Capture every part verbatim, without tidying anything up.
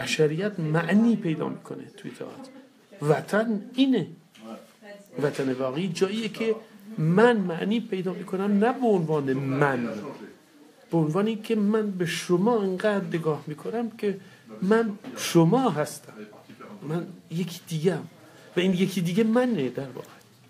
بشریت معنی پیدا میکنه توی تئاتر. وطن اینه، وطن واقعی جاییه که من معنی پیدا میکنم، نه به عنوان من، به عنوانی که من به شما انقدر نگاه میکنم که من شما هستم، من یکی دیگه هم و این یکی دیگه منه. در واقع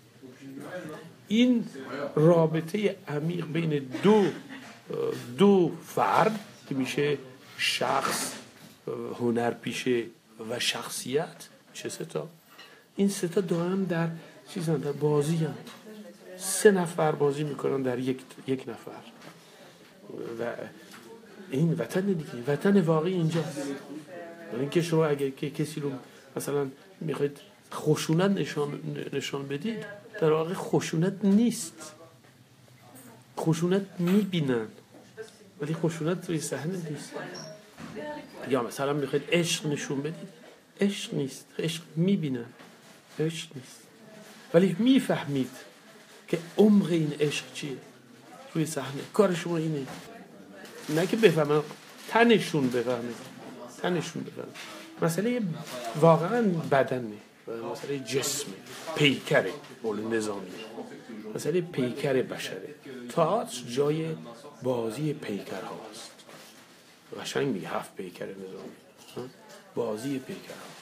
این رابطه عمیق بین دو دو فرد که میشه شخص، هنرپیشه و شخصیت، میشه سه تا. این سه تا دارن در چیزن، در بازی هم. سه نفر بازی میکنن در یک یک نفر و این وطن دیگه، وطن واقعی اینجاست. یعنی که شما اگه که کسی رو مثلا میخواید خشونت نشان نشان بدید، در واقع خشونت نیست، خشونت میبینن ولی خشونت روی صحنه نیست. یا مثلا میخواید عشق نشون بدید، عشق نیست، عشق میبینن، عشق نیست ولی میفهمید که عمق این عشق چیه روی صحنه. کار شما اینه، نه که بفهمن، تنشون بفهمه، تنشون بفهمه. مسئله واقعا بدنه، مسئله جسمه، پیکره، بول نظامی، مسئله پیکر بشره. تئاتر جای بازی پیکر هاست. قشنگ میگه هفت پیکر نظامی، بازی پیکر هاست.